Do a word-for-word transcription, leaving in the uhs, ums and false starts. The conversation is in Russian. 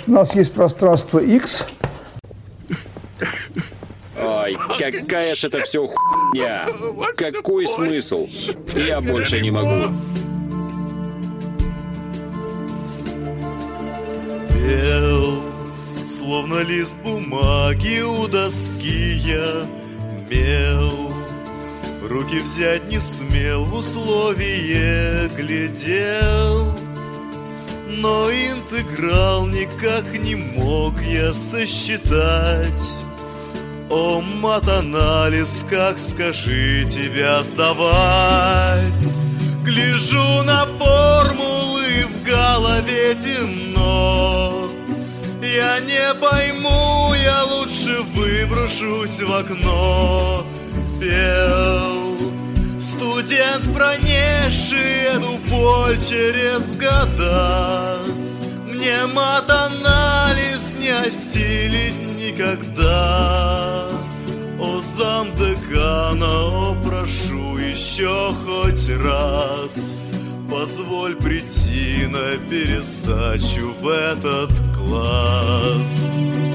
у нас есть пространство X. Ой, какая ж это все хуйня. Какой смысл? Я больше не могу. Пел, словно лист бумаги у доски я мел. Руки взять не смел, в условие глядел. Но интеграл никак не мог я сосчитать. О, мат-анализ, как, скажи, тебя сдавать? Гляжу на формулы, в голове темно. Я не пойму, я лучше выброшусь в окно. Пел студент, пронесший эту боль через года. Мне мат-анализ не осилить никогда. О, замдекана, о, прошу еще хоть раз, позволь прийти на пересдачу в этот класс.